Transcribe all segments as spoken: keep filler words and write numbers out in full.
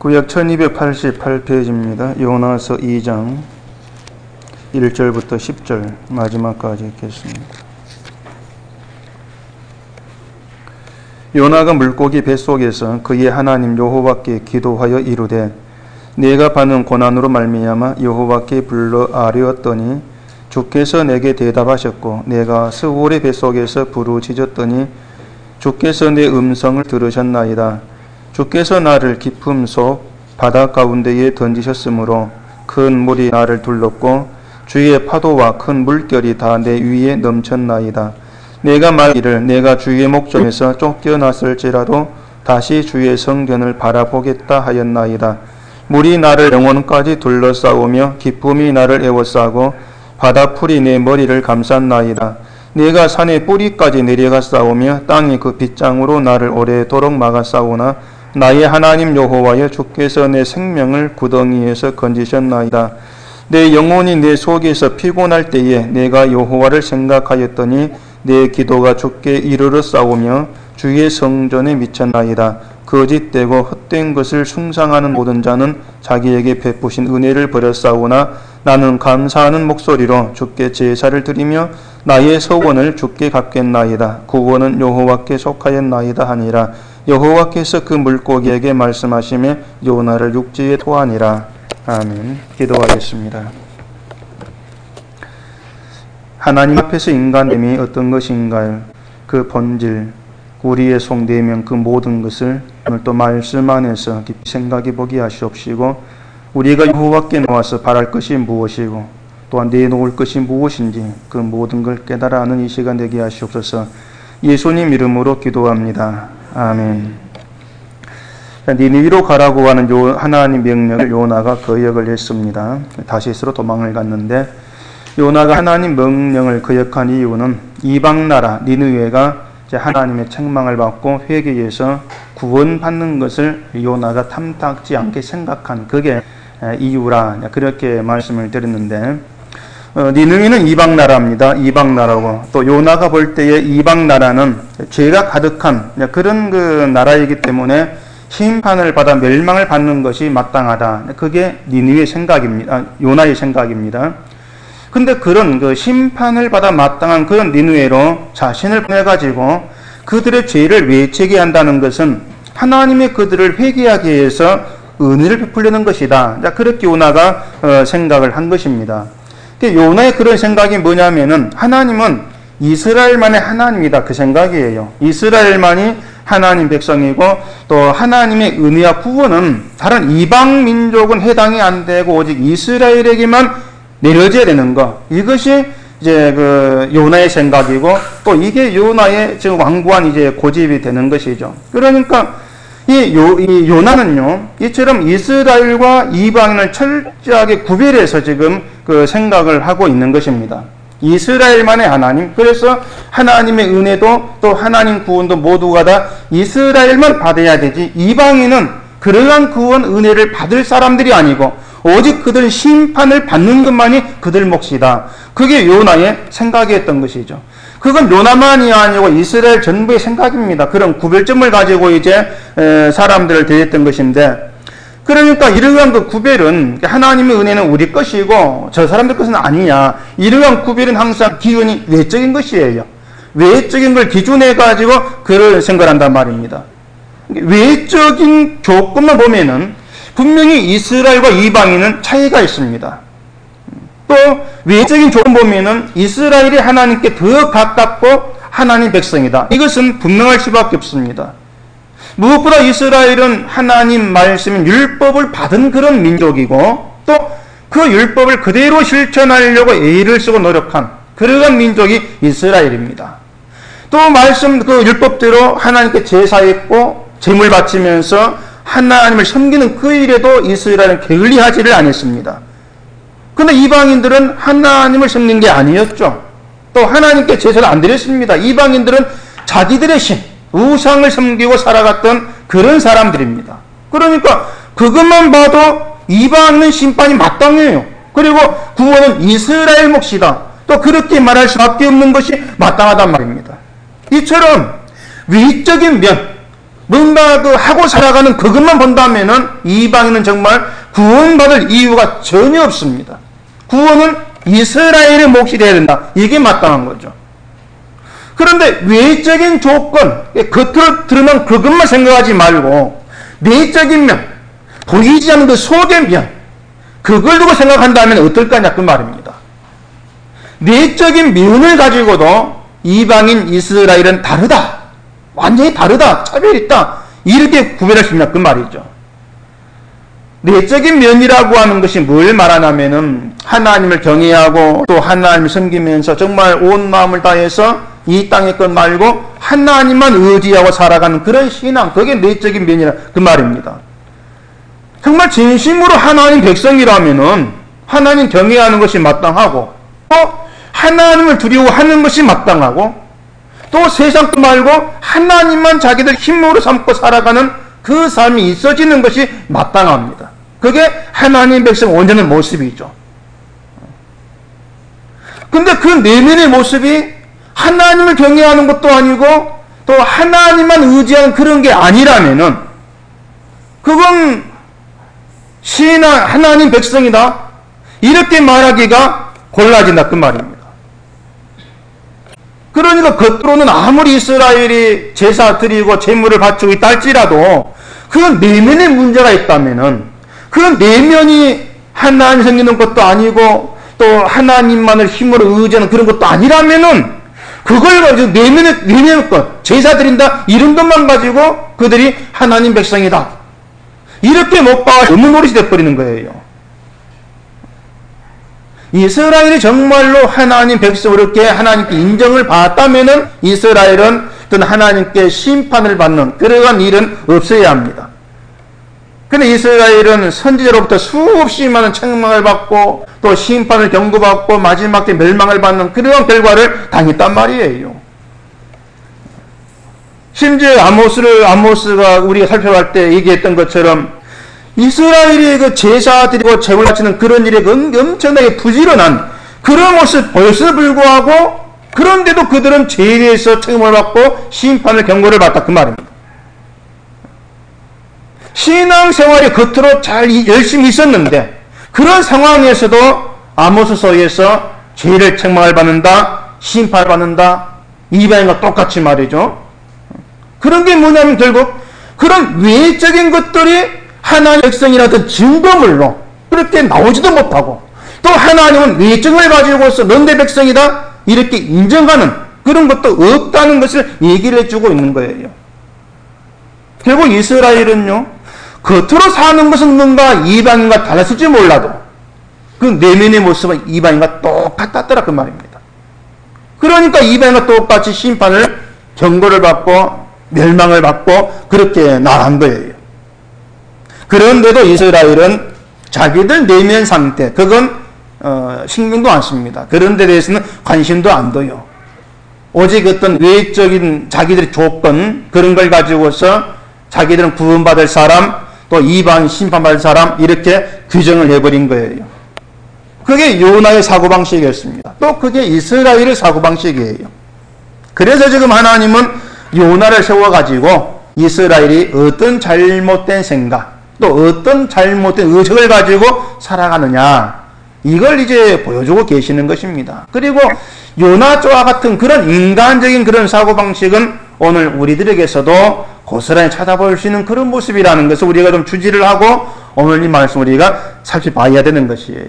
구약 천이백팔십팔 페이지입니다. 요나서 이 장 일 절부터 십 절 마지막까지 읽겠습니다. 요나가 물고기 뱃속에서 그의 하나님 여호와께 기도하여 이르되 내가 받는 고난으로 말미암아 여호와께 불러 아뢰었더니 주께서 내게 대답하셨고 내가 스올의 뱃속에서 부르짖었더니 주께서 내 음성을 들으셨나이다. 주께서 나를 깊음 속 바다 가운데에 던지셨으므로 큰 물이 나를 둘렀고 주의 파도와 큰 물결이 다 내 위에 넘쳤나이다. 내가 말기를 내가 주의 목전에서 쫓겨났을지라도 다시 주의 성전을 바라보겠다 하였나이다. 물이 나를 영혼까지 둘러싸우며 기쁨이 나를 에워싸고 바다풀이 내 머리를 감쌌나이다. 내가 산의 뿌리까지 내려갔사오며 땅이 그 빗장으로 나를 오래도록 막았사오나 나의 하나님 여호와여 주께서 내 생명을 구덩이에서 건지셨나이다. 내 영혼이 내 속에서 피곤할 때에 내가 여호와를 생각하였더니 내 기도가 주께 이르렀사오며 주의 성전에 미쳤나이다. 거짓되고 헛된 것을 숭상하는 모든 자는 자기에게 베푸신 은혜를 버렸사오나 나는 감사하는 목소리로 주께 제사를 드리며 나의 소원을 주께 갚겠나이다. 구원은 여호와께 속하였나이다 하니라. 여호와께서 그 물고기에게 말씀하시며 요나를 육지에 토하니라. 아멘. 기도하겠습니다. 하나님 앞에서 인간됨이 어떤 것인가요? 그 본질, 우리의 속내면 그 모든 것을 오늘 또 말씀 안에서 깊이 생각해 보게 하시옵시고 우리가 여호와께 나와서 바랄 것이 무엇이고 또한 내놓을 것이 무엇인지 그 모든 걸 깨달아 아는 이 시간 되게 하시옵소서. 예수님 이름으로 기도합니다. 아멘. 니느웨로 가라고 하는 요 하나님 명령을 요나가 거역을 했습니다. 다시스로 도망을 갔는데 요나가 하나님 명령을 거역한 이유는 이방 나라 니느웨가 하나님의 책망을 받고 회개해서 구원받는 것을 요나가 탐탁지 않게 생각한 그게 이유라 그렇게 말씀을 드렸는데 어, 니느웨는 이방 나라입니다. 이방 나라고 또 요나가 볼 때에 이방 나라는 죄가 가득한 그런 그 나라이기 때문에 심판을 받아 멸망을 받는 것이 마땅하다. 그게 니느웨의 생각입니다. 아, 요나의 생각입니다. 근데 그런 그 심판을 받아 마땅한 그런 니느웨로 자신을 보내가지고 그들의 죄를 외치게 한다는 것은 하나님의 그들을 회개하게 해서 은혜를 베풀려는 것이다. 그렇게 요나가 어, 생각을 한 것입니다. 요나의 그런 생각이 뭐냐면은 하나님은 이스라엘만의 하나님이다. 그 생각이에요. 이스라엘만이 하나님 백성이고 또 하나님의 은혜와 구원은 다른 이방 민족은 해당이 안 되고 오직 이스라엘에게만 내려져야 되는 것. 이것이 이제 그 요나의 생각이고 또 이게 요나의 지금 완고한 이제 고집이 되는 것이죠. 그러니까 이, 요, 이 요나는요, 이처럼 이스라엘과 이방인을 철저하게 구별해서 지금 그 생각을 하고 있는 것입니다. 이스라엘만의 하나님, 그래서 하나님의 은혜도 또 하나님 구원도 모두가 다 이스라엘만 받아야 되지 이방인은 그러한 구원 은혜를 받을 사람들이 아니고 오직 그들 심판을 받는 것만이 그들 몫이다. 그게 요나의 생각이었던 것이죠. 그건 요나만이 아니고 이스라엘 전부의 생각입니다. 그런 구별점을 가지고 이제 사람들을 대했던 것인데 그러니까 이러한 그 구별은 하나님의 은혜는 우리 것이고 저 사람들 것은 아니냐. 이러한 구별은 항상 기준이 외적인 것이에요. 외적인 걸 기준해 가지고 그를 생각한단 말입니다. 외적인 조건만 보면은 분명히 이스라엘과 이방인은 차이가 있습니다. 또 외적인 조건 보면은 이스라엘이 하나님께 더 가깝고 하나님 백성이다. 이것은 분명할 수밖에 없습니다. 무엇보다 이스라엘은 하나님 말씀 율법을 받은 그런 민족이고 또 그 율법을 그대로 실천하려고 애를 쓰고 노력한 그러한 민족이 이스라엘입니다. 또 말씀 그 율법대로 하나님께 제사했고 제물 바치면서 하나님을 섬기는 그 일에도 이스라엘은 게을리하지를 않았습니다. 그런데 이방인들은 하나님을 섬긴 게 아니었죠. 또 하나님께 제사를 안 드렸습니다. 이방인들은 자기들의 신, 우상을 섬기고 살아갔던 그런 사람들입니다. 그러니까 그것만 봐도 이방인은 심판이 마땅해요. 그리고 구원은 이스라엘 몫이다. 또 그렇게 말할 수밖에 없는 것이 마땅하단 말입니다. 이처럼 외적인 면, 뭔가 그 하고 살아가는 그것만 본다면은 이방인은 정말 구원받을 이유가 전혀 없습니다. 구원은 이스라엘의 몫이 되어야 된다. 이게 마땅한 거죠. 그런데 외적인 조건, 겉으로 드러난 그것만 생각하지 말고 내적인 면, 보이지 않는 그 속의 면, 그걸 두고 생각한다면 어떨까냐 그 말입니다. 내적인 면을 가지고도 이방인 이스라엘은 다르다. 완전히 다르다. 차별이 있다. 이렇게 구별할 수 있냐 그 말이죠. 내적인 면이라고 하는 것이 뭘 말하냐면은 하나님을 경외하고 또 하나님을 섬기면서 정말 온 마음을 다해서 이 땅의 것 말고 하나님만 의지하고 살아가는 그런 신앙, 그게 내적인 면이라 그 말입니다. 정말 진심으로 하나님 백성이라면은 하나님 경외하는 것이 마땅하고 또 하나님을 두려워하는 것이 마땅하고 또 세상 것 말고 하나님만 자기들 힘으로 삼고 살아가는 그 삶이 있어지는 것이 마땅합니다. 그게 하나님 백성 온전한 모습이죠. 근데 그 내면의 모습이 하나님을 경외하는 것도 아니고 또 하나님만 의지하는 그런 게 아니라면은 그건 신앙 하나님 백성이다 이렇게 말하기가 곤란해진다 그 말입니다. 그러니까 겉으로는 아무리 이스라엘이 제사 드리고 제물을 바치고 있다 할지라도 그 내면에 문제가 있다면은 그 내면이 하나님 섬기는 것도 아니고 또 하나님만을 힘으로 의지하는 그런 것도 아니라면은 그걸 가지고 내면의, 내면의 것, 제사 드린다, 이런 것만 가지고 그들이 하나님 백성이다. 이렇게 못 봐, 너무 노릇이 돼버리는 거예요. 이스라엘이 정말로 하나님 백성으로 이렇게 하나님께 인정을 받았다면은 이스라엘은 어떤 하나님께 심판을 받는 그러한 일은 없어야 합니다. 근데 이스라엘은 선지자로부터 수없이 많은 책망을 받고 또 심판을 경고받고 마지막 때 멸망을 받는 그런 결과를 당했단 말이에요. 심지어 아모스를 아모스가 우리가 살펴볼 때 얘기했던 것처럼 이스라엘이 그 제사 드리고 제물 바치는 그런 일에 엄청나게 부지런한 그런 모습 보였음에도 불구하고 그런데도 그들은 죄에 대해서 책임을 받고 심판을 경고를 받다 그 말입니다. 신앙생활이 겉으로 잘 열심히 있었는데 그런 상황에서도 아모스서에서 죄를 책망을 받는다, 심판을 받는다, 이방인과 똑같이 말이죠. 그런 게 뭐냐면 결국 그런 외적인 것들이 하나님의 백성이라던 증거물로 그렇게 나오지도 못하고 또 하나님은 외증을 가지고서 넌 내 백성이다 이렇게 인정하는 그런 것도 없다는 것을 얘기를 해주고 있는 거예요. 결국 이스라엘은요 겉으로 사는 것은 뭔가 이방인과 달랐을지 몰라도 그 내면의 모습은 이방인과 똑같았더라 그 말입니다. 그러니까 이방인과 똑같이 심판을 경고를 받고 멸망을 받고 그렇게 나간 거예요. 그런데도 이스라엘은 자기들 내면 상태 그건 어, 신경도 안 씁니다. 그런 데 대해서는 관심도 안 둬요. 오직 어떤 외적인 자기들의 조건 그런 걸 가지고서 자기들은 구원받을 사람 또 이방 심판받을 사람 이렇게 규정을 해버린 거예요. 그게 요나의 사고방식이었습니다. 또 그게 이스라엘의 사고방식이에요. 그래서 지금 하나님은 요나를 세워가지고 이스라엘이 어떤 잘못된 생각 또 어떤 잘못된 의식을 가지고 살아가느냐 이걸 이제 보여주고 계시는 것입니다. 그리고 요나조와 같은 그런 인간적인 그런 사고방식은 오늘 우리들에게서도 고스란히 찾아볼 수 있는 그런 모습이라는 것을 우리가 좀 주지를 하고 오늘 이 말씀을 우리가 살펴봐야 되는 것이에요.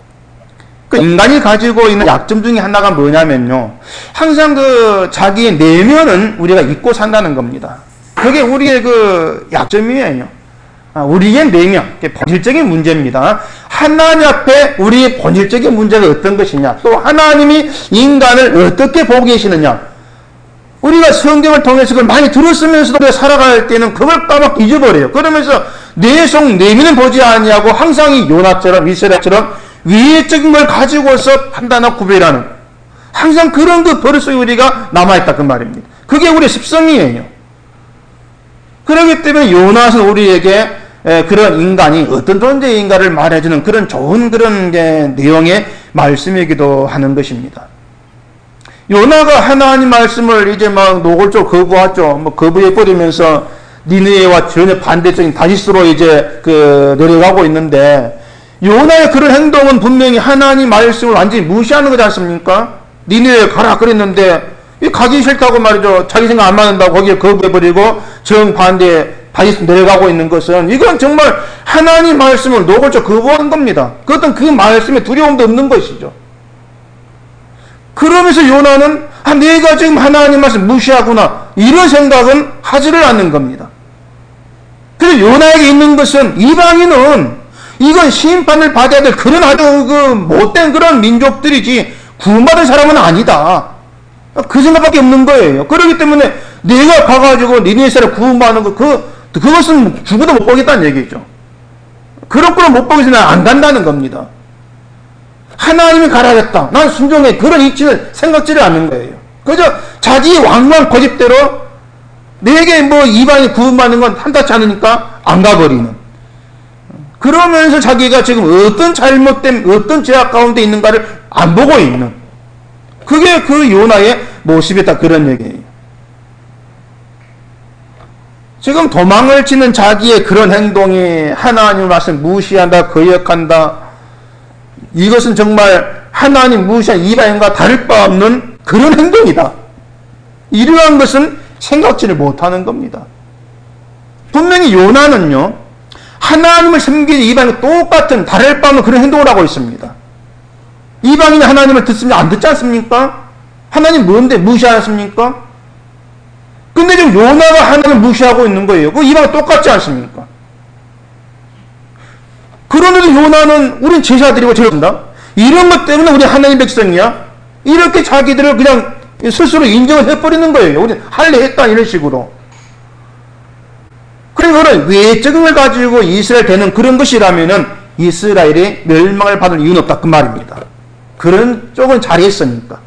그 인간이 가지고 있는 약점 중에 하나가 뭐냐면요. 항상 그 자기의 내면은 우리가 잊고 산다는 겁니다. 그게 우리의 그 약점이에요. 우리의 내면, 본질적인 문제입니다. 하나님 앞에 우리의 본질적인 문제가 어떤 것이냐, 또 하나님이 인간을 어떻게 보고 계시느냐. 우리가 성경을 통해서 그걸 많이 들었으면서도 살아갈 때는 그걸 까먹 잊어버려요. 그러면서 내 속 내면은 보지 아니하고 항상 이 요나처럼 이스라엘처럼 외적인 걸 가지고서 판단하고 구별하는 항상 그런 그 버릇 속에 우리가 남아있다 그 말입니다. 그게 우리의 습성이에요. 그렇기 때문에 요나는 우리에게 그런 인간이 어떤 존재인가를 말해주는 그런 좋은 그런 게 내용의 말씀이기도 하는 것입니다. 요나가 하나님 말씀을 이제 막 노골적으로 거부하죠. 뭐 거부해버리면서 니느웨와 전혀 반대적인 다시스로 이제 그 내려가고 있는데, 요나의 그런 행동은 분명히 하나님 말씀을 완전히 무시하는 거지 않습니까? 니느웨 가라 그랬는데 이 가기 싫다고 말이죠. 자기 생각 안 맞는다고 거기에 거부해버리고 정반대에 다시 내려가고 있는 것은, 이건 정말 하나님 말씀을 노골적 거부한 겁니다. 그것은 그 말씀에 두려움도 없는 것이죠. 그러면서 요나는 아, 내가 지금 하나님 말씀 무시하구나, 이런 생각은 하지를 않는 겁니다. 그래서 요나에게 있는 것은, 이방인은 이건 심판을 받아야 될 그런 아주 그 못된 그런 민족들이지 구원받은 사람은 아니다, 그 생각밖에 없는 거예요. 그렇기 때문에 내가 가가지고 니네 사람 구원받는 거, 그, 그것은 죽어도 못 보겠다는 얘기죠. 그런 거는 못 보겠으면 안 간다는 겁니다. 하나님이 가라했다, 난 순종해, 그런 이치는 생각지를 않는 거예요. 그저 자기 왕왕 고집대로 내게 뭐 이방이 구원받는 건 한닿지 않으니까 안 가버리는, 그러면서 자기가 지금 어떤 잘못된 어떤 죄악 가운데 있는가를 안 보고 있는, 그게 그 요나의 모습이다, 그런 얘기예요. 지금 도망을 치는 자기의 그런 행동이 하나님 말씀 무시한다, 거역한다, 이것은 정말 하나님 무시한 이방인과 다를 바 없는 그런 행동이다. 이러한 것은 생각지를 못하는 겁니다. 분명히 요나는요, 하나님을 섬기는 이방인과 똑같은 다를 바 없는 그런 행동을 하고 있습니다. 이방인이 하나님을 듣습니까? 안 듣지 않습니까? 하나님 뭔데 무시하지 않습니까? 근데 지금 요나가 하나님을 무시하고 있는 거예요. 그 이방은 똑같지 않습니까? 그런데도 요나는 우린 제사 드리고 저런다, 이런 것 때문에 우리 하나님 백성이야, 이렇게 자기들을 그냥 스스로 인정을 해버리는 거예요. 우리 할래 했다, 이런 식으로. 그러니까 그런 외적인 걸 가지고 이스라엘 되는 그런 것이라면은 이스라엘이 멸망을 받을 이유는 없다, 그 말입니다. 그런 쪽은 잘했으니까.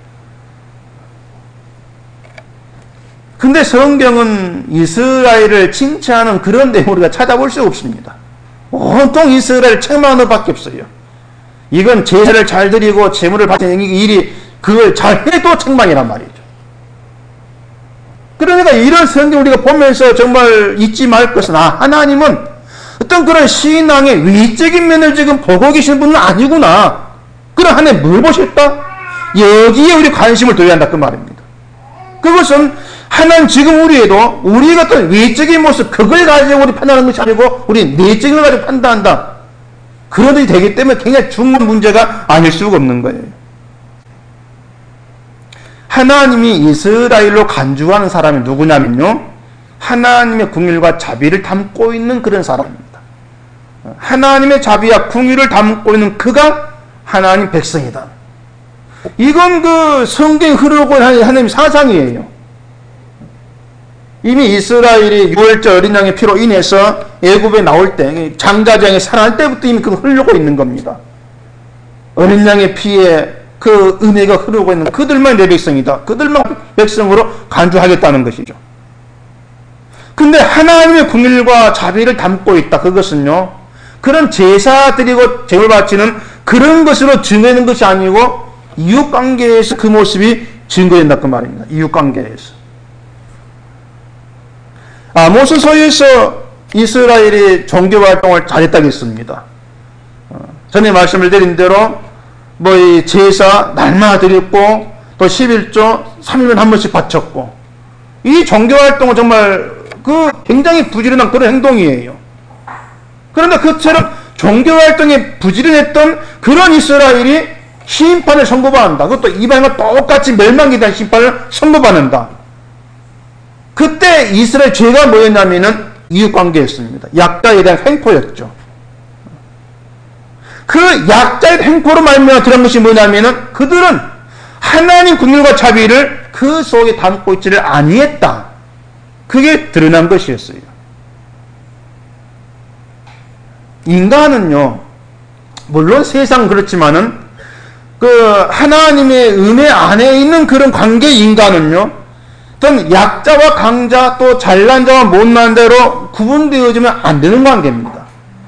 근데 성경은 이스라엘을 칭찬하는 그런 내용을 우리가 찾아볼 수 없습니다. 온통 이스라엘을 책망하는 밖에 없어요. 이건 제사를 잘 드리고 제물을 바치는 일이, 그걸 잘 해도 책망이란 말이죠. 그러니까 이런 성경 우리가 보면서 정말 잊지 말 것은, 아, 하나님은 어떤 그런 신앙의 외적인 면을 지금 보고 계시는 분은 아니구나. 그럼 하나님 뭘 보실까? 여기에 우리 관심을 둬야 한다, 그 말입니다. 그것은 하나님 지금 우리에도 우리 어떤 외적인 모습, 그걸 가지고 우리 판단하는 것이 아니고 우리 내적인 걸 가지고 판단한다, 그런 일이 되기 때문에 굉장히 중요한 문제가 아닐 수가 없는 거예요. 하나님이 이스라엘로 간주하는 사람이 누구냐면요, 하나님의 긍휼과 자비를 담고 있는 그런 사람입니다. 하나님의 자비와 긍휼을 담고 있는 그가 하나님 백성이다. 이건 그 성경에 흐르고 있는 하나님의 사상이에요. 이미 이스라엘이 유월절 어린 양의 피로 인해서 애굽에 나올 때, 장자장에 살아날 때부터 이미 그거 흐르고 있는 겁니다. 어린 양의 피에 그 은혜가 흐르고 있는 그들만 내 백성이다, 그들만 백성으로 간주하겠다는 것이죠. 근데 하나님의 긍휼과 자비를 담고 있다, 그것은요, 그런 제사 드리고 제물 바치는 그런 것으로 증거하는 것이 아니고 이웃관계에서 그 모습이 증거된다, 그 말입니다. 이웃관계에서. 아모스서에서 이스라엘이 종교활동을 잘했다고 했습니다. 전에 말씀을 드린 대로 뭐 이 제사 날마다 드렸고, 또 십일조 삼 일에 한 번씩 바쳤고, 이 종교활동은 정말 그 굉장히 부지런한 그런 행동이에요. 그런데 그처럼 종교활동에 부지런했던 그런 이스라엘이 심판을 선고받는다. 그것도 이방인과 똑같이 멸망에 대한 심판을 선고받는다. 그때 이스라엘 죄가 뭐였냐면은 이웃관계였습니다. 약자에 대한 횡포였죠. 그 약자의 횡포로 말미암아 드러난 것이 뭐냐면은 그들은 하나님 긍휼과 자비를 그 속에 담고 있지를 아니했다. 그게 드러난 것이었어요. 인간은요, 물론 세상 그렇지만은 그 하나님의 은혜 안에 있는 그런 관계, 인간은요, 어떤 약자와 강자, 또 잘난 자와 못난 자로 구분되어지면 안 되는 관계입니다.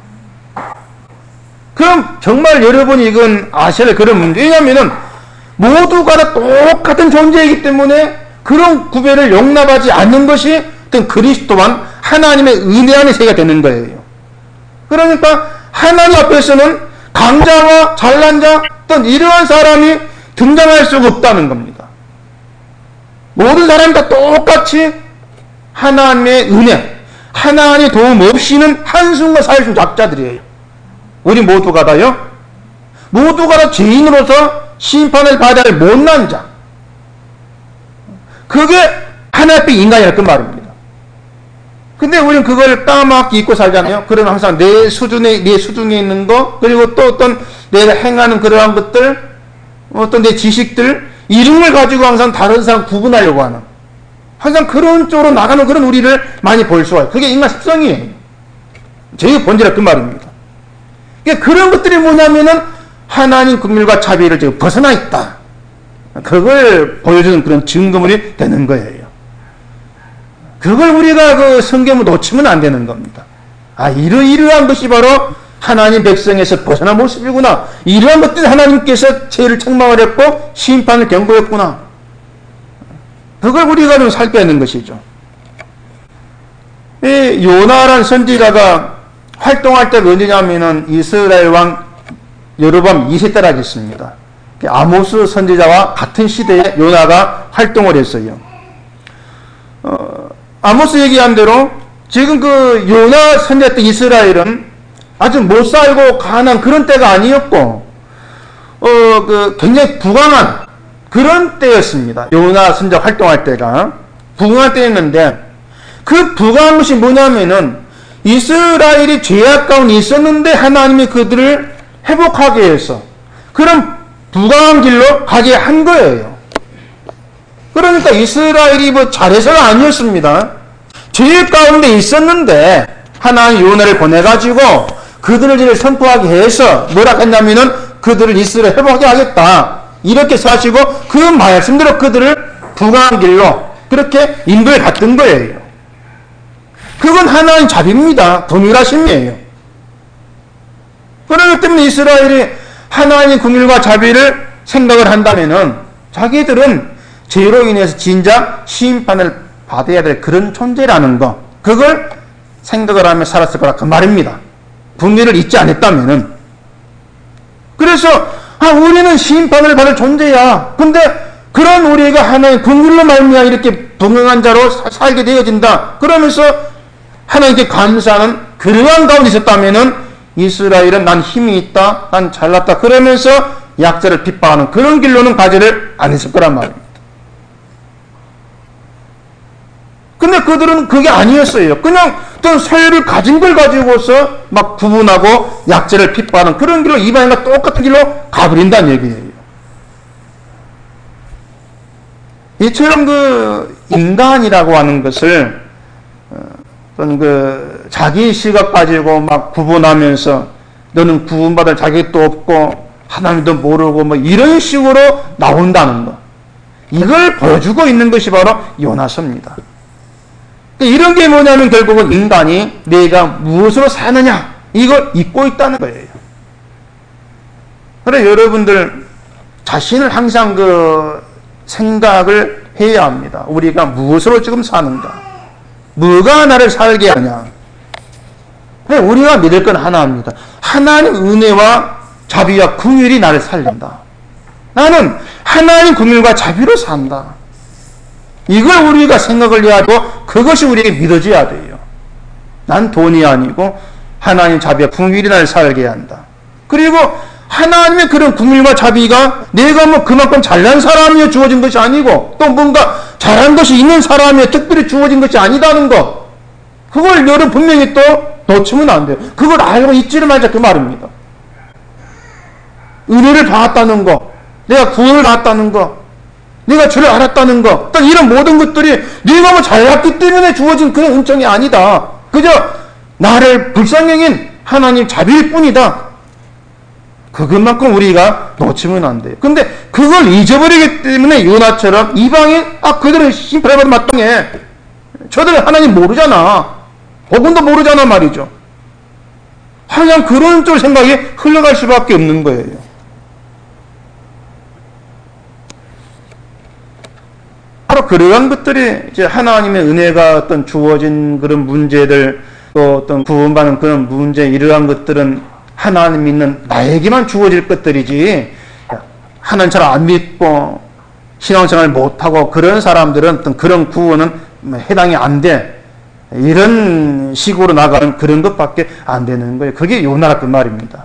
그럼 정말 여러분이 이건 아셔야 할 그런 문제. 왜냐하면은 모두가 다 똑같은 존재이기 때문에 그런 구별을 용납하지 않는 것이 어떤 그리스도만 하나님의 은혜 안에 세계가 되는 거예요. 그러니까 하나님 앞에서는 강자와 잘난 자 또는 이러한 사람이 등장할 수가 없다는 겁니다. 모든 사람이 다 똑같이 하나님의 은혜, 하나님의 도움 없이는 한순간 살 수 있는 약자들이에요. 우리 모두가 다요. 모두가 다 죄인으로서 심판을 받아야 할 못난 자. 그게 하나님 앞에 인간이라 그 말입니다. 근데 우리는 그걸 까맣게 잊고 살잖아요. 그러면 항상 내 수준에, 내 수중에 있는 거, 그리고 또 어떤 내가 행하는 그러한 것들, 어떤 내 지식들, 이런 걸 가지고 항상 다른 사람 구분하려고 하는, 항상 그런 쪽으로 나가는 그런 우리를 많이 볼 수가 있어요. 그게 인간 습성이에요. 제 본질은 그 말입니다. 그러니까 그런 것들이 뭐냐면은 하나님 긍휼과 자비를 지금 벗어나 있다. 그걸 보여주는 그런 증거물이 되는 거예요. 그걸 우리가 그 성경을 놓치면 안 되는 겁니다. 아, 이러이러한 것이 바로 하나님 백성에서 벗어난 모습이구나. 이러한 것들이 하나님께서 죄를 책망을 했고 심판을 경고했구나. 그걸 우리가 좀 살펴는 것이죠. 이 요나라는 선지자가 활동할 때가 언제냐면은 이스라엘 왕 여로보암 이 세 때라겠습니다. 아모스 선지자와 같은 시대에 요나가 활동을 했어요. 어, 아모스 얘기한 대로 지금 그 요나 선지자 때 이스라엘은 아주 못 살고 가난한 그런 때가 아니었고, 어, 그 굉장히 부강한 그런 때였습니다. 요나 선지자 활동할 때가 부강한 때였는데, 그 부강한 것이 뭐냐면은 이스라엘이 죄악 가운데 있었는데 하나님이 그들을 회복하게 해서 그런 부강한 길로 가게 한 거예요. 그러니까 이스라엘이 뭐 잘해서가 아니었습니다. 죄악 가운데 있었는데 하나님 요나를 보내가지고 그들을 이제 선포하게 해서 뭐라 했냐면은 그들을 이스라엘 회복하게 하겠다. 이렇게 사시고 그 말씀대로 그들을 부강한 길로 그렇게 인도해 갔던 거예요. 그건 하나님 자비입니다. 동일하심이에요. 그렇기 때문에 이스라엘이 하나님 긍휼과 자비를 생각을 한다면은 자기들은 죄로 인해서 진작 심판을 받아야 될 그런 존재라는 거, 그걸 생각을 하며 살았을 거라 그 말입니다. 분리를 잊지 않았다면은. 그래서 아, 우리는 심판을 받을 존재야. 근데 그런 우리가 하나님 긍휼로 말미암아 이렇게 동행한 자로 사, 살게 되어진다. 그러면서 하나님께 감사하는 그러한 가운데 있었다면은 이스라엘은 난 힘이 있다, 난 잘났다 그러면서 약자를 핍박하는 그런 길로는 가지를 안 했을 거란 말입니다. 근데 그들은 그게 아니었어요. 그냥 어떤 소유를 가진 걸 가지고서 막 구분하고 약자를 핍박하는 그런 길로 이방인과 똑같은 길로 가버린다는 얘기예요. 이처럼 그 인간이라고 하는 것을 어떤 그 자기 시각 가지고 막 구분하면서 너는 구분받을 자격도 없고 하나님도 모르고 뭐 이런 식으로 나온다는 거, 이걸 보여주고 있는 것이 바로 요나서입니다. 이런 게 뭐냐면 결국은 인간이 내가 무엇으로 사느냐 이걸 잊고 있다는 거예요. 그래 여러분들 자신을 항상 그 생각을 해야 합니다. 우리가 무엇으로 지금 사는가, 뭐가 나를 살게 하냐. 우리가 믿을 건 하나입니다. 하나님 은혜와 자비와 긍휼이 나를 살린다. 나는 하나님 긍휼과 자비로 산다. 이걸 우리가 생각을 해야 하고 그것이 우리에게 믿어져야 돼요. 난 돈이 아니고 하나님 자비와 긍휼이 나를 살게 한다. 그리고 하나님의 그런 긍휼과 자비가 내가 뭐 그만큼 잘난 사람이어 주어진 것이 아니고 또 뭔가 잘한 것이 있는 사람이어 특별히 주어진 것이 아니다는 것, 그걸 여러분 분명히 또 놓치면 안 돼요. 그걸 알고 잊지를 말자 그 말입니다. 은혜를 받았다는 거, 내가 구원을 받았다는 거, 내가 주를 알았다는 것, 이런 모든 것들이 네가 뭐 잘났기 때문에 주어진 그런 은총이 아니다. 그저 나를 불쌍히 하나님 자비일 뿐이다. 그것만큼 우리가 놓치면 안 돼요. 근데 그걸 잊어버리기 때문에 요나처럼 이방인, 아 그들은 심판을 받아 마땅해. 저들은 하나님 모르잖아. 복음도 모르잖아 말이죠. 항상 그런 쪽 생각이 흘러갈 수밖에 없는 거예요. 바로 그러한 것들이 이제 하나님의 은혜가 어떤 주어진 그런 문제들, 또 어떤 구원받는 그런 문제, 이러한 것들은 하나님 믿는 나에게만 주어질 것들이지, 하나님 잘 안 믿고 신앙생활 못하고 그런 사람들은 어떤 그런 구원은 해당이 안 돼. 이런 식으로 나가는 그런 것밖에 안 되는 거예요. 그게 요나라 그 말입니다.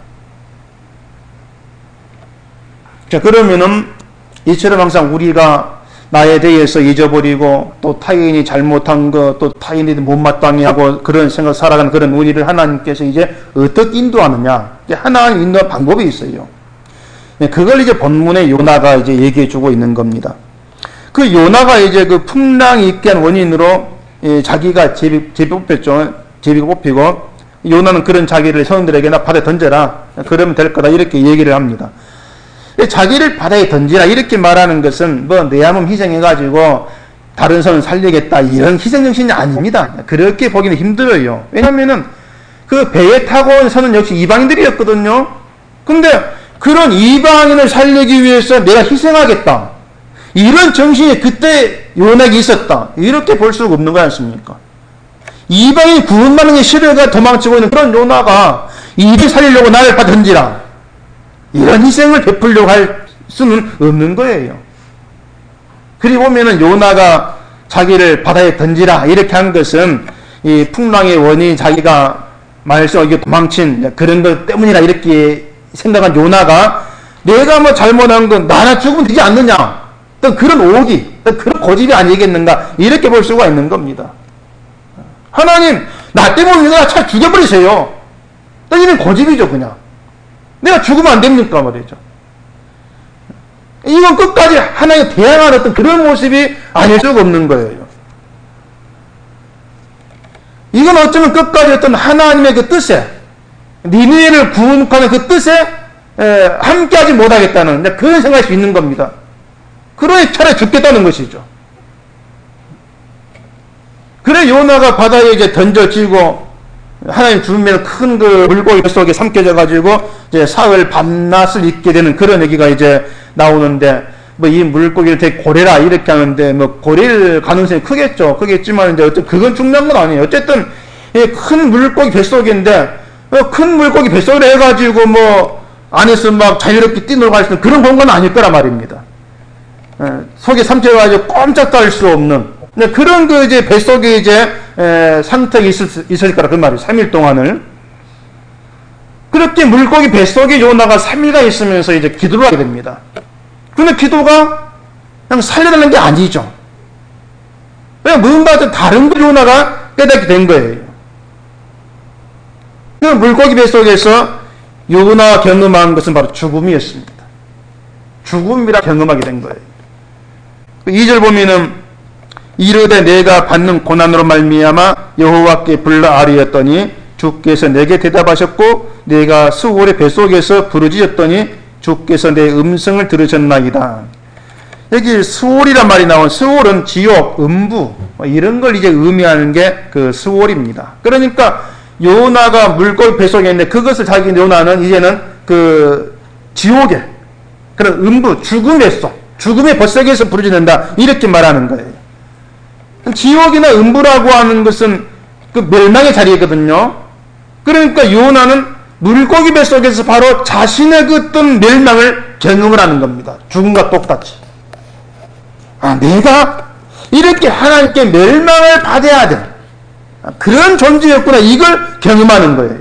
자, 그러면은 이처럼 항상 우리가 나에 대해서 잊어버리고 또 타인이 잘못한 것, 또 타인이 못마땅히 하고 그런 생각 살아가는 그런 우리를 하나님께서 이제 어떻게 인도하느냐. 하나님 인도할 방법이 있어요. 그걸 이제 본문에 요나가 이제 얘기해 주고 있는 겁니다. 그 요나가 이제 그 풍랑이 있게 한 원인으로 자기가 제비, 제비 뽑혔죠. 제비가 뽑히고 요나는 그런 자기를 성들에게 나 바다에 던져라. 그러면 될 거다. 이렇게 얘기를 합니다. 자기를 바다에 던지라 이렇게 말하는 것은 뭐 내 몸 희생해가지고 다른 손을 살리겠다 이런 희생정신이 아닙니다. 그렇게 보기는 힘들어요. 왜냐하면은 그 배에 타고 온 선은 역시 이방인들이었거든요. 근데 그런 이방인을 살리기 위해서 내가 희생하겠다. 이런 정신이 그때 요나에게 있었다. 이렇게 볼 수가 없는 거 아닙니까? 이방인 구원받는 게 싫어가 도망치고 있는 그런 요나가 이들 살리려고 나를 바 던지라. 이런 희생을 베풀려고 할 수는 없는 거예요. 그리고 보면은 요나가 자기를 바다에 던지라 이렇게 한 것은 이 풍랑의 원인이 자기가 말썽이게 도망친 그런 것 때문이라 이렇게 생각한 요나가 내가 뭐 잘못한 건 나나 죽으면 되지 않느냐. 또 그런 오기, 또 그런 고집이 아니겠는가 이렇게 볼 수가 있는 겁니다. 하나님 나 때문에 내가 차 죽여버리세요. 또 이런 고집이죠 그냥. 내가 죽으면 안 됩니까 말이죠. 이건 끝까지 하나님 대항하는 어떤 그런 모습이 아닐 수가 없는 거예요. 이건 어쩌면 끝까지 어떤 하나님의 그 뜻에 니느웨를 구원하는 그 뜻에 에, 함께하지 못하겠다는 그런 생각일 수 있는 겁니다. 그러니 차라리 죽겠다는 것이죠. 그래 요나가 바다에 이제 던져지고 하나님 주면 큰 그 물고기 속에 삼켜져 가지고 이제 사흘 밤낮을 잊게 되는 그런 얘기가 이제 나오는데 뭐 이 물고기를 되게 고래라 이렇게 하는데 뭐 고래일 가능성이 크겠죠. 크겠지만 이제 어쨌든 그건 중요한 건 아니에요. 어쨌든 이 큰 물고기 뱃속인데 큰 물고기 뱃속으로 해가지고 뭐 안에서 막 자유롭게 뛰놀고 할 수 있는 그런 공간은 아닐 거란 말입니다. 에, 속에 삼켜가지고 꼼짝도 할 수 없는 네, 그런 그 이제 뱃속에 이제 에, 상태가 있을, 있을 거라 그 말이에요. 삼 일 동안을. 그렇게 물고기 뱃속에 요나가 삼 일간 있으면서 이제 기도를 하게 됩니다. 근데 기도가 그냥 살려달라는 게 아니죠. 그냥 무언가 다른 걸 요나가 깨닫게 된 거예요. 그 물고기 뱃속에서 요나가 경험한 것은 바로 죽음이었습니다. 죽음이라 경험하게 된 거예요. 이 절 보면은 이르되 내가 받는 고난으로 말미암아 여호와께 불러 아뢰었더니 주께서 내게 대답하셨고 내가 스올의 뱃속에서 부르짖었더니 주께서 내 음성을 들으셨나이다. 여기 스올이란 말이 나온 스올은 지옥, 음부 이런 걸 이제 의미하는 게 그 스올입니다. 그러니까 요나가 물고기 뱃속에 있는데 그것을 자기 요나는 이제는 그 지옥의 그런 음부, 죽음의 속, 죽음의 뱃속에서 부르짖는다 이렇게 말하는 거예요. 지옥이나 음부라고 하는 것은 그 멸망의 자리거든요. 그러니까 요나는 물고기 뱃속에서 바로 자신의 그 어떤 멸망을 경험을 하는 겁니다. 죽음과 똑같이. 아, 내가 이렇게 하나님께 멸망을 받아야 돼. 그런 존재였구나. 이걸 경험하는 거예요.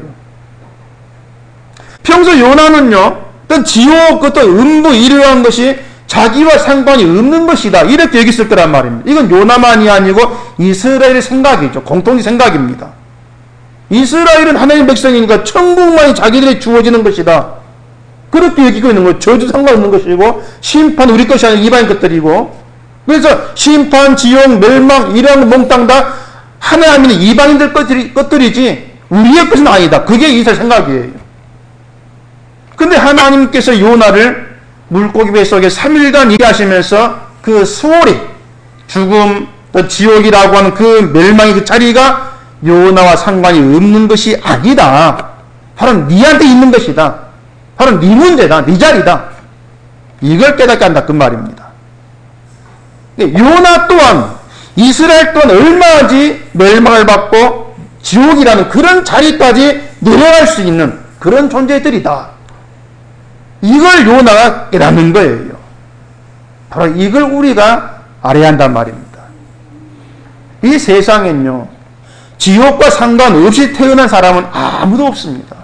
평소 요나는요, 어떤 지옥, 어떤 음부 이러한 것이 자기와 상관이 없는 것이다. 이렇게 여겼을 거란 말입니다. 이건 요나만이 아니고 이스라엘의 생각이죠. 공통의 생각입니다. 이스라엘은 하나님의 백성이니까 천국만이 자기들이 주어지는 것이다. 그렇게 여기고 있는 거예요. 저주 상관없는 것이고 심판 우리 것이 아니라 이방인 것들이고 그래서 심판, 지옥, 멸망 이런 몽땅 다 하나님의 이방인들 것들이, 것들이지 우리의 것은 아니다. 그게 이스라엘 생각이에요. 근데 하나님께서 요나를 물고기 뱃속에 삼 일간 있게 하시면서 그 수월이 죽음, 또 지옥이라고 하는 그 멸망의 그 자리가 요나와 상관이 없는 것이 아니다. 바로 니한테 있는 것이다. 바로 니 문제다. 니 자리다. 이걸 깨닫게 한다. 그 말입니다. 요나 또한 이스라엘 또한 얼마지 멸망을 받고 지옥이라는 그런 자리까지 내려갈 수 있는 그런 존재들이다. 이걸 요나가 깨닫는 거예요. 바로 이걸 우리가 알아야 한단 말입니다. 이 세상엔요, 지옥과 상관없이 태어난 사람은 아무도 없습니다.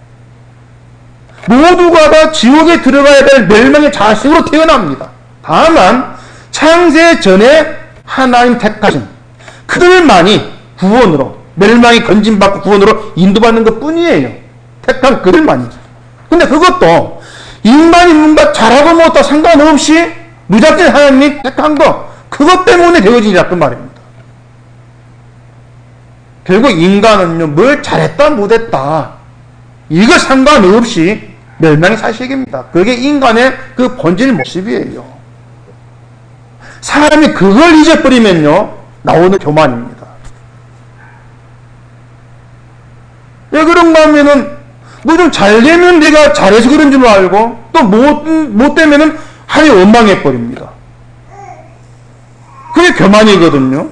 모두가 다 지옥에 들어가야 될 멸망의 자식으로 태어납니다. 다만 창세 전에 하나님 택하신 그들만이 구원으로, 멸망이 건진받고 구원으로 인도받는 것 뿐이에요. 택한 그들만이죠. 근데 그것도 인간이 뭔가 잘하고 못하고 상관없이 무작정 하나님이 택한 거, 그것 때문에 되어지리라 그 말입니다. 결국 인간은요, 뭘 잘했다 못했다 이거 상관없이 멸망의 사실입니다. 그게 인간의 그 본질 모습이에요. 사람이 그걸 잊어버리면요, 나오는 교만입니다. 왜 그런가 하면은, 뭐 좀 잘 되면 내가 잘해서 그런 줄 알고, 또 못, 못 되면은 하루에 원망해버립니다. 그게 교만이거든요.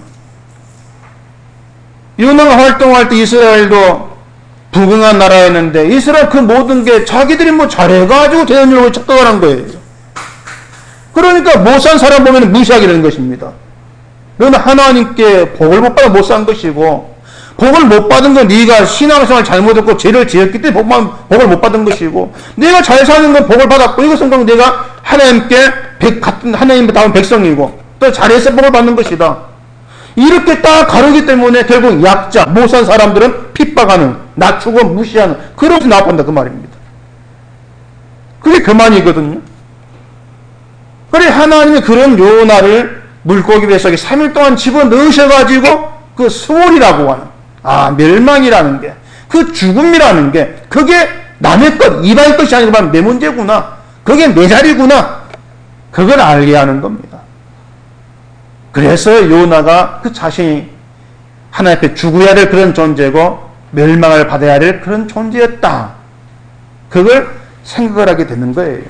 요나가 활동할 때 이스라엘도 부강한 나라였는데, 이스라엘 그 모든 게 자기들이 뭐 잘해가지고 되는 일로 착각을 한 거예요. 그러니까 못 산 사람 보면 무시하게 되는 것입니다. 너는 하나님께 복을 못 받아 못 산 것이고, 복을 못 받은 건 네가 신앙생활 잘못했고 죄를 지었기 때문에 복만, 복을 못 받은 것이고, 내가 잘 사는 건 복을 받았고, 이것은 그럼 내가 하나님께 백, 같은 하나님께 다운 백성이고 또 잘해서 복을 받는 것이다. 이렇게 딱 가르기 때문에 결국 약자, 못 산 사람들은 핍박하는, 낮추고 무시하는 그런 것이 나빠한다 그 말입니다. 그게 교만이거든요. 그래 하나님이 그런 요나를 물고기 뱃속에 삼 일 동안 집어넣으셔가지고 그 수월이라고 하는, 아 멸망이라는 게, 그 죽음이라는 게 그게 남의 것, 이방의 것이 아니라 내 문제구나, 그게 내 자리구나, 그걸 알게 하는 겁니다. 그래서 요나가 그 자신이 하나님 앞에 죽어야 될 그런 존재고 멸망을 받아야 될 그런 존재였다, 그걸 생각을 하게 되는 거예요.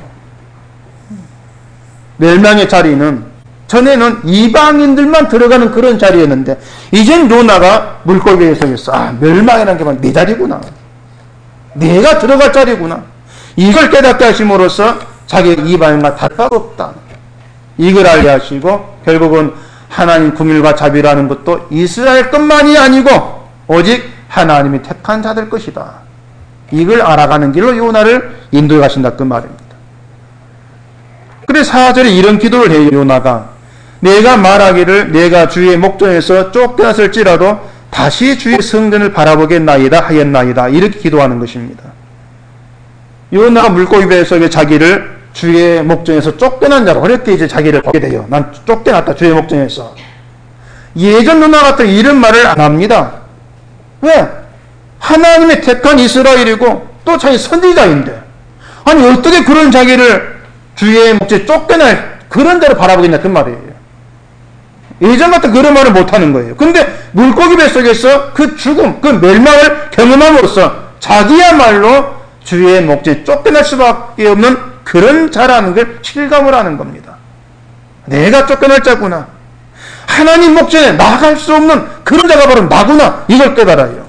멸망의 자리는 전에는 이방인들만 들어가는 그런 자리였는데, 이젠 요나가 물고기에 서 있어. 아, 멸망이라는 게 내 자리구나, 내가 들어갈 자리구나, 이걸 깨닫게 하심으로써 자기가 이방인과 다를 바가 없다, 이걸 알게 하시고, 결국은 하나님 긍휼과 자비라는 것도 이스라엘 것만이 아니고 오직 하나님이 택한 자들 것이다, 이걸 알아가는 길로 요나를 인도해 가신다 그 말입니다. 그래서 사 절에 이런 기도를 해요. 요나가 내가 말하기를 내가 주의 목전에서 쫓겨났을지라도 다시 주의 성전을 바라보겠나이다 하였나이다, 이렇게 기도하는 것입니다. 요나가 물고기 뱃속에 자기를 주의 목전에서 쫓겨난 자로, 어렵게 이제 자기를 보게 돼요. 난 쫓겨났다 주의 목전에서. 예전 누나 같은 이런 말을 안 합니다. 왜? 하나님의 택한 이스라엘이고 또 자기 선지자인데, 아니 어떻게 그런 자기를 주의 목전에 쫓겨날 그런 데로 바라보겠냐 그 말이에요. 예전 같은 그런 말을 못하는 거예요. 근데 물고기 뱃속에서 그 죽음, 그 멸망을 경험함으로써 자기야말로 주의 목전에 쫓겨날 수밖에 없는 그런 자라는 걸 실감을 하는 겁니다. 내가 쫓겨날 자구나, 하나님 목전에 나갈 수 없는 그런 자가 바로 나구나, 이걸 깨달아요.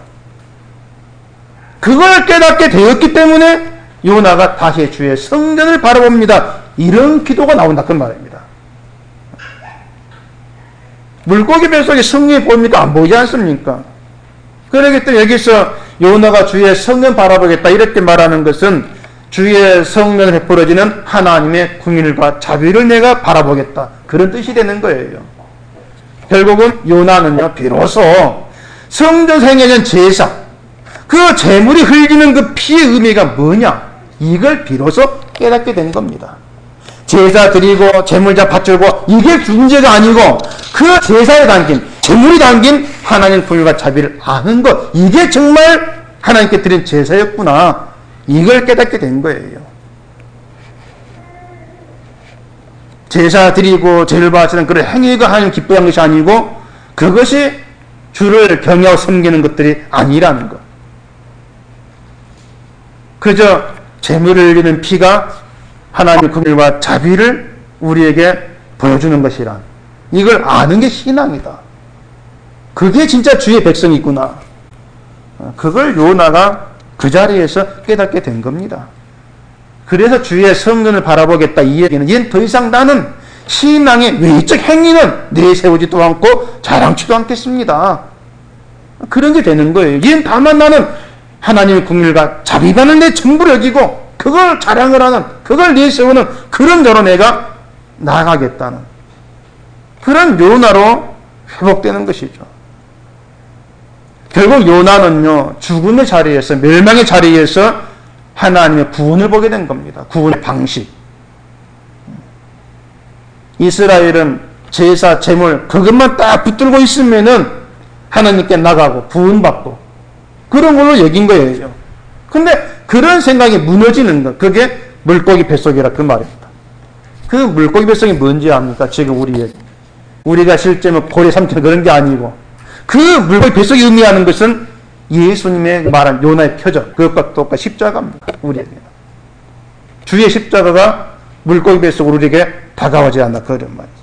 그걸 깨닫게 되었기 때문에 요나가 다시 주의 성전을 바라봅니다, 이런 기도가 나온다 그 말입니다. 물고기 뱃속에 성령이 보입니까? 안 보이지 않습니까? 그러기 때문에 여기서 요나가 주의 성전 바라보겠다 이렇게 말하는 것은 주의 성령을 베풀어지는 하나님의 긍휼과 자비를 내가 바라보겠다, 그런 뜻이 되는 거예요. 결국은 요나는요, 비로소 성전 생애전 제사, 그 제물이 흘리는 그 피의 의미가 뭐냐, 이걸 비로소 깨닫게 된 겁니다. 제사 드리고 제물자 바치고 이게 문제가 아니고, 그 제사에 담긴, 제물이 담긴 하나님 긍휼과 자비를 아는 것, 이게 정말 하나님께 드린 제사였구나, 이걸 깨닫게 된 거예요. 제사 드리고 제를 바치는 그런 행위가 하나님 기뻐한 것이 아니고, 그것이 주를 경외하고 섬기는 것들이 아니라는 것. 그저 제물을 흘리는 피가 하나님의 긍휼과 자비를 우리에게 보여주는 것이란, 이걸 아는 게 신앙이다. 그게 진짜 주의 백성이구나. 그걸 요나가 그 자리에서 깨닫게 된 겁니다. 그래서 주의 성전을 바라보겠다 이 얘기는, 얘는 더 이상 나는 신앙의 외적 행위는 내세우지도 않고 자랑치도 않겠습니다. 그런 게 되는 거예요. 얘는 다만 나는 하나님의 국률과 자비반을 내 전부를 여기고 그걸 자랑을 하는, 그걸 내세우는 그런 자로 내가 나아가겠다는 그런 요나로 회복되는 것이죠. 결국 요나는요, 죽음의 자리에서, 멸망의 자리에서 하나님의 구원을 보게 된 겁니다. 구원의 방식. 이스라엘은 제사, 제물 그것만 딱 붙들고 있으면은 하나님께 나가고 구원받고 그런 걸로 여긴 거예요. 근데 그런 생각이 무너지는 것, 그게 물고기 뱃속이라 그 말입니다. 그 물고기 뱃속이 뭔지 압니까? 지금 우리에게. 우리가 실제 뭐 고래 삼키는 그런 게 아니고, 그 물고기 뱃속이 의미하는 것은 예수님의 말한 요나의 표적, 그것과 똑같이 십자가입니다. 우리에게. 주의 십자가가 물고기 뱃속으로 우리에게 다가오지 않나, 그런 말이죠.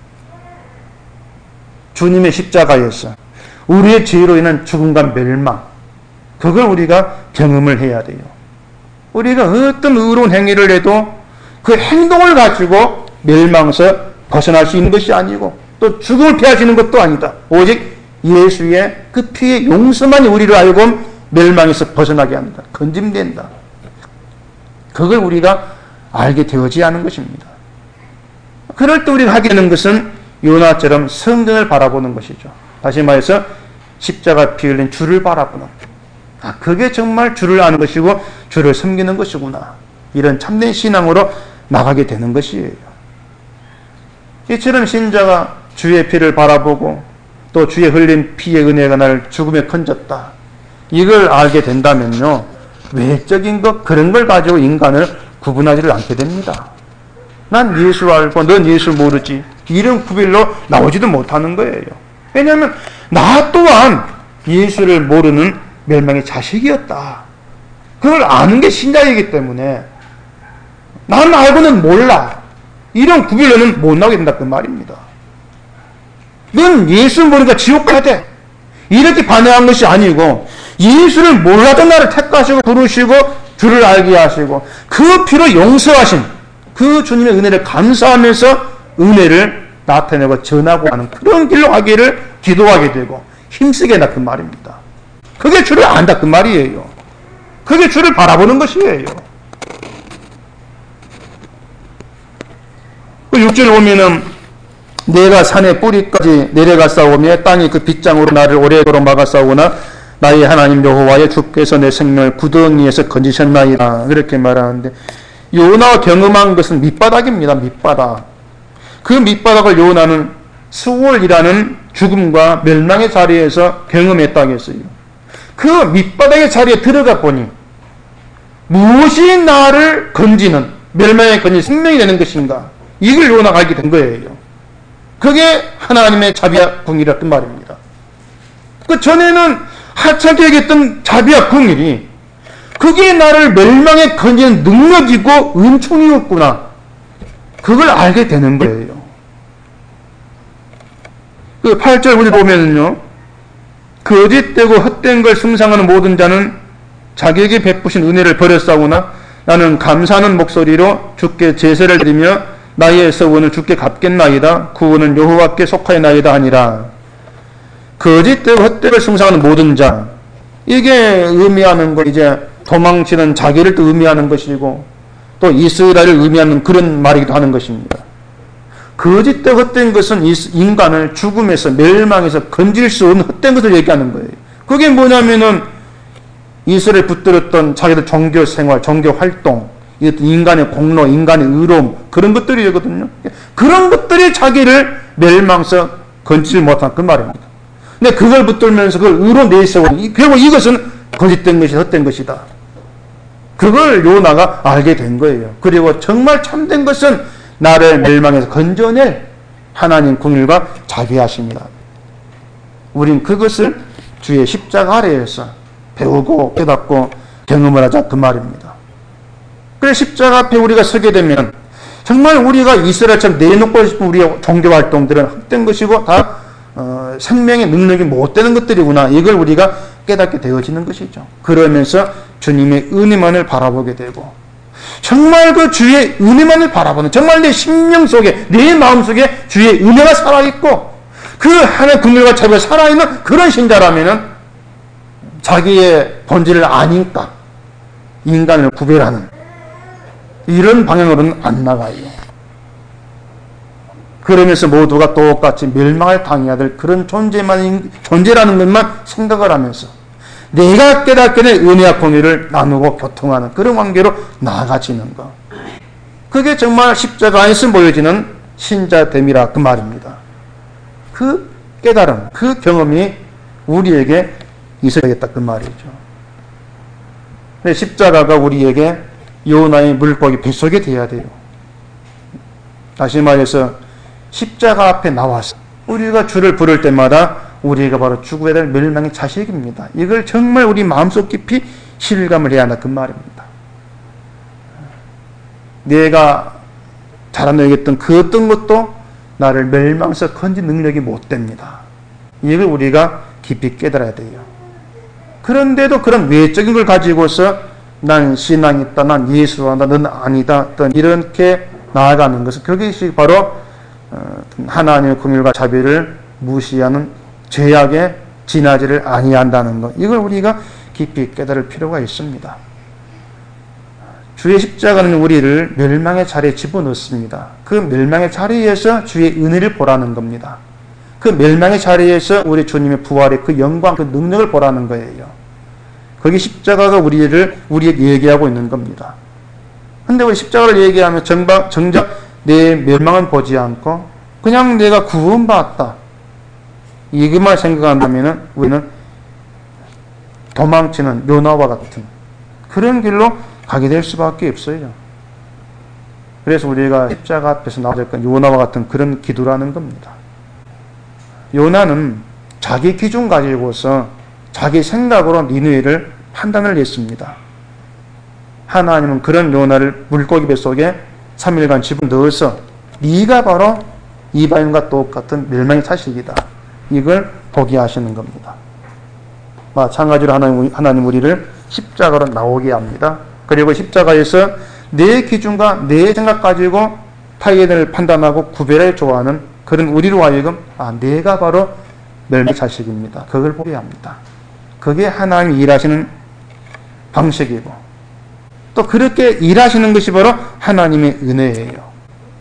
주님의 십자가에서 우리의 죄로 인한 죽음과 멸망, 그걸 우리가 경험을 해야 돼요. 우리가 어떤 의로운 행위를 해도 그 행동을 가지고 멸망에서 벗어날 수 있는 것이 아니고 또 죽음을 피할 수 있는 것도 아니다. 오직 예수의 그 피의 용서만이 우리를 알고 멸망에서 벗어나게 합니다. 건짐된다. 그걸 우리가 알게 되어지 않은 것입니다. 그럴 때 우리가 하게 되는 것은 요나처럼 성전을 바라보는 것이죠. 다시 말해서 십자가 피 흘린 주를 바라보는, 아, 그게 정말 주를 아는 것이고 주를 섬기는 것이구나. 이런 참된 신앙으로 나가게 되는 것이에요. 이처럼 신자가 주의 피를 바라보고 또 주의 흘린 피의 은혜가 나를 죽음에 건졌다, 이걸 알게 된다면요, 외적인 것 그런 걸 가지고 인간을 구분하지를 않게 됩니다. 난 예수 알고 넌 예수 모르지, 이런 구별로 나오지도 못하는 거예요. 왜냐하면 나 또한 예수를 모르는 멸망의 자식이었다. 그걸 아는 게 신자이기 때문에 난 알고는 몰라, 이런 구별로는 못 나오게 된다, 그 말입니다. 넌 예수 모르니까 지옥 가야 돼, 이렇게 반응한 것이 아니고, 예수를 몰라던 나를 택하시고 부르시고 주를 알게 하시고 그 피로 용서하신 그 주님의 은혜를 감사하면서 은혜를 나타내고 전하고 하는 그런 길로 가기를 기도하게 되고 힘쓰게 된다, 그 말입니다. 그게 주를 안다, 그 말이에요. 그게 주를 바라보는 것이에요. 육 절에 보면은 내가 산의 뿌리까지 내려가 싸우며 땅이 그 빗장으로 나를 오래도록 막아 싸우나 나의 하나님 여호와의 주께서 내 생명을 구덩이에서 건지셨나이다, 그렇게 말하는데, 요나가 경험한 것은 밑바닥입니다. 밑바닥. 그 밑바닥을 요나는 수월이라는 죽음과 멸망의 자리에서 경험했다고 했어요. 그 밑바닥의 자리에 들어가 보니 무엇이 나를 건지는, 멸망에 건지는 생명이 되는 것인가, 이걸 요나가 알게 된 거예요. 그게 하나님의 자비와 궁이라 그 말입니다. 그 전에는 하찮게 여겼던 자비와 궁일이 그게 나를 멸망에 건지는 능력이고 은총이었구나, 그걸 알게 되는 거예요. 그 팔 절 우리 보면은요, 거짓되고 헛된 걸 숭상하는 모든 자는 자기에게 베푸신 은혜를 버렸사오나 나는 감사하는 목소리로 주께 제사를 드리며 나의 서원을 주께 갚겠나이다. 구원은 여호와께 속하여나이다 하니라. 거짓되고 헛된 걸 숭상하는 모든 자, 이게 의미하는 거, 이제 도망치는 자기를 또 의미하는 것이고 또 이스라엘을 의미하는 그런 말이기도 하는 것입니다. 거짓되고 헛된 것은 인간을 죽음에서 멸망에서 건질 수 없는 헛된 것을 얘기하는 거예요. 그게 뭐냐면은 이스라엘 붙들었던 자기들 종교 생활, 종교 활동, 인간의 공로, 인간의 의로움, 그런 것들이거든요. 그런 것들이 자기를 멸망에서 건질 못한 그 말입니다. 근데 그걸 붙들면서 그걸 의로 내세워, 결국 이것은 거짓된 것이 헛된 것이다, 그걸 요나가 알게 된 거예요. 그리고 정말 참된 것은 나를 멸망에서 건져낼 하나님 긍휼과 자비하십니다. 우린 그것을 주의 십자가 아래에서 배우고 깨닫고 경험을 하자, 그 말입니다. 그래서 십자가 앞에 우리가 서게 되면 정말 우리가 이스라엘처럼 내놓고 싶은 우리의 종교 활동들은 헛된 것이고 다 어, 생명의 능력이 못 되는 것들이구나. 이걸 우리가 깨닫게 되어지는 것이죠. 그러면서 주님의 은혜만을 바라보게 되고 정말 그 주의 은혜만을 바라보는, 정말 내 심령 속에, 내 마음 속에 주의 은혜가 살아있고 그 하나의 국물과 차별 살아있는 그런 신자라면은 자기의 본질을 아니까 인간을 구별하는 이런 방향으로는 안 나가요. 그러면서 모두가 똑같이 멸망을 당해야 될 그런 존재만, 존재라는 것만 생각을 하면서 내가 깨닫게 된 은혜와 공의를 나누고 교통하는 그런 관계로 나아가지는 것. 그게 정말 십자가 안에서 보여지는 신자됨이라 그 말입니다. 그 깨달음, 그 경험이 우리에게 있어야겠다 그 말이죠. 십자가가 우리에게 요나의 물고기 뱃속에 돼야 돼요. 다시 말해서 십자가 앞에 나와서 우리가 주를 부를 때마다 우리가 바로 죽어야 될 멸망의 자식입니다. 이걸 정말 우리 마음속 깊이 실감을 해야 한다 그 말입니다. 내가 잘안 여겼던 그 어떤 것도 나를 멸망에서 건진 능력이 못 됩니다. 이걸 우리가 깊이 깨달아야 돼요. 그런데도 그런 외적인 걸 가지고서 난 신앙이 있다, 난 예수를 한다, 넌 아니다, 이렇게 나아가는 것은 그것이 바로 하나님의 긍휼과 자비를 무시하는 죄악에 지나지를 아니한다는 것. 이걸 우리가 깊이 깨달을 필요가 있습니다. 주의 십자가는 우리를 멸망의 자리에 집어넣습니다. 그 멸망의 자리에서 주의 은혜를 보라는 겁니다. 그 멸망의 자리에서 우리 주님의 부활의 그 영광, 그 능력을 보라는 거예요. 거기 십자가가 우리를, 우리에게 얘기하고 있는 겁니다. 근데 우리 십자가를 얘기하면 정박, 정작 내 멸망은 보지 않고 그냥 내가 구원받았다. 이것만 생각한다면 우리는 도망치는 요나와 같은 그런 길로 가게 될 수밖에 없어요. 그래서 우리가 십자가 앞에서 나와야 될 요나와 같은 그런 기도라는 겁니다. 요나는 자기 기준 가지고서 자기 생각으로 니느웨를 판단을 했습니다. 하나님은 그런 요나를 물고기 뱃속에 삼 일간 집어넣어서 네가 바로 이방인과 똑같은 멸망의 자식이다. 이걸 보게 하시는 겁니다. 마찬가지로 하나님, 하나님 우리를 십자가로 나오게 합니다. 그리고 십자가에서 내 기준과 내 생각 가지고 타인을 판단하고 구별해 좋아하는 그런 우리로 하여금 아, 내가 바로 멸망의 자식입니다. 그걸 보게 합니다. 그게 하나님이 일하시는 방식이고 또 그렇게 일하시는 것이 바로 하나님의 은혜예요.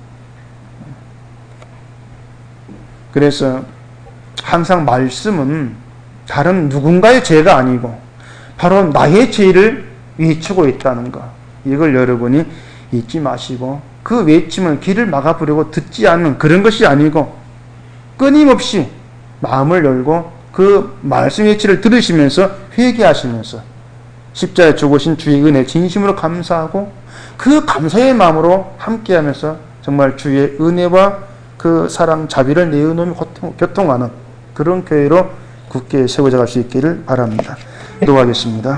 그래서 항상 말씀은 다른 누군가의 죄가 아니고 바로 나의 죄를 외치고 있다는 것. 이걸 여러분이 잊지 마시고 그 외침을 귀를 막아버리고 듣지 않는 그런 것이 아니고 끊임없이 마음을 열고 그 말씀 외치를 들으시면서 회개하시면서 십자가에 죽으신 주의 은혜 진심으로 감사하고 그 감사의 마음으로 함께하면서 정말 주의 은혜와 그 사랑 자비를 내어놓으며 교통하는 그런 교회로 굳게 세워져 갈 수 있기를 바랍니다. 기도하겠습니다.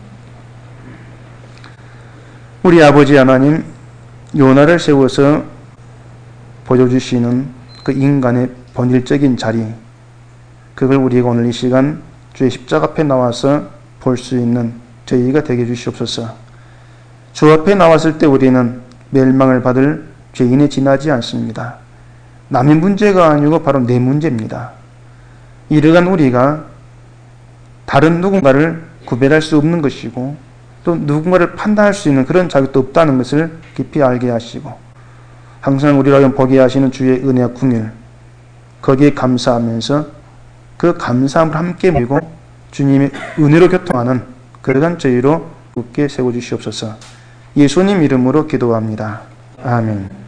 우리 아버지 하나님, 요나를 세워서 보여주시는 그 인간의 본질적인 자리, 그걸 우리가 오늘 이 시간 주의 십자가 앞에 나와서 볼 수 있는 저희가 되게 해주시옵소서. 주 앞에 나왔을 때 우리는 멸망을 받을 죄인에 지나지 않습니다. 남의 문제가 아니고 바로 내 문제입니다. 이러한 우리가 다른 누군가를 구별할 수 없는 것이고 또 누군가를 판단할 수 있는 그런 자격도 없다는 것을 깊이 알게 하시고 항상 우리를 보게 하시는 주의 은혜와 긍휼, 거기에 감사하면서 그 감사함을 함께 모이고 주님의 은혜로 교통하는 그러한 저희로 굳게 세워주시옵소서. 예수님 이름으로 기도합니다. 아멘.